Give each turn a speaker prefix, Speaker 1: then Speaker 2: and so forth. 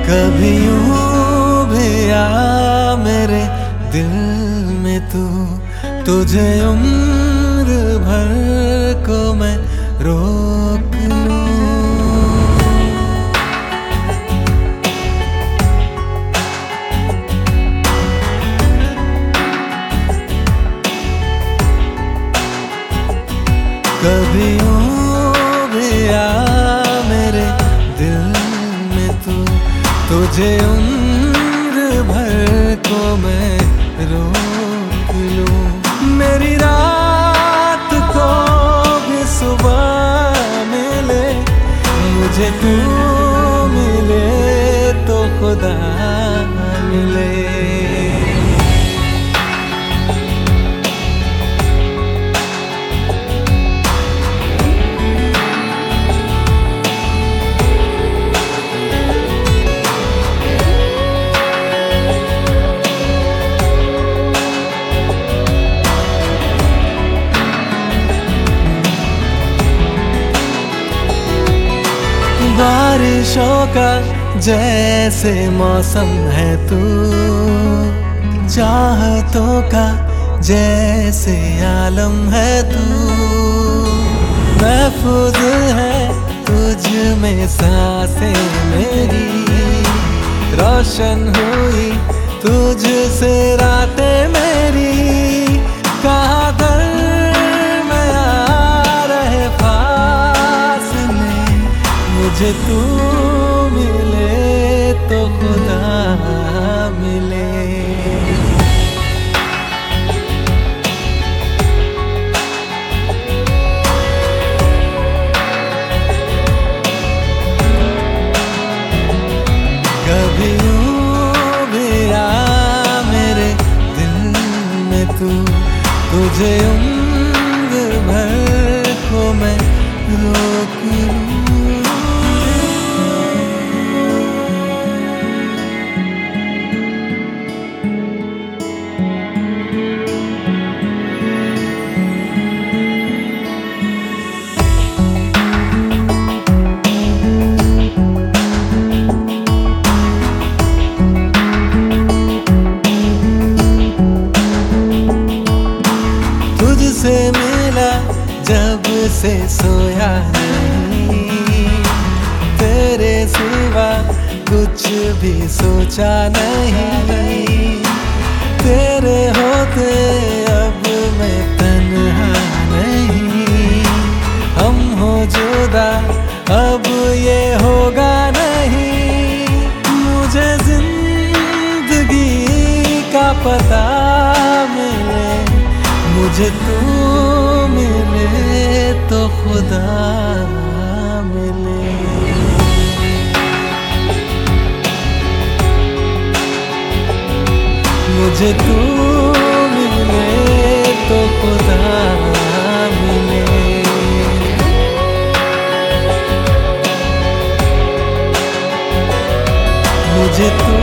Speaker 1: कभी यूं भी आ मेरे दिल में तू, तुझे उम्र भर को मैं रोक लूं। कभी यूं भी आ मेरे दिल में तू, तुझे उम्र भर को मैं रोक लूं। मेरी रात को भी सुबह मिले, मुझे तू मिले तो खुदा मिले। बारिशों का जैसे मौसम है तू, चाहतों का जैसे आलम है तू। महफूज है तुझ में सांसें मेरी, रोशन हुई तुझसे रातें मेरी। कहाँ दर में आ रहे फासले, मुझे तू मिले तो खुदा मिले। कभी यूं भी आ मेरे दिल में तू, तुझे उम्र भर को मैं रोक लूं। तुझसे मिला जब से सोया नहीं, तेरे सिवा कुछ भी सोचा नहीं। तेरे होते अब मैं तन्हा नहीं, हम हो जुदा अब ये होगा नहीं। मुझे जिंदगी का पता मिले, मुझे तू मिले तो खुदा मिले। मुझे तू मिले तो खुदा मिले। मुझे तू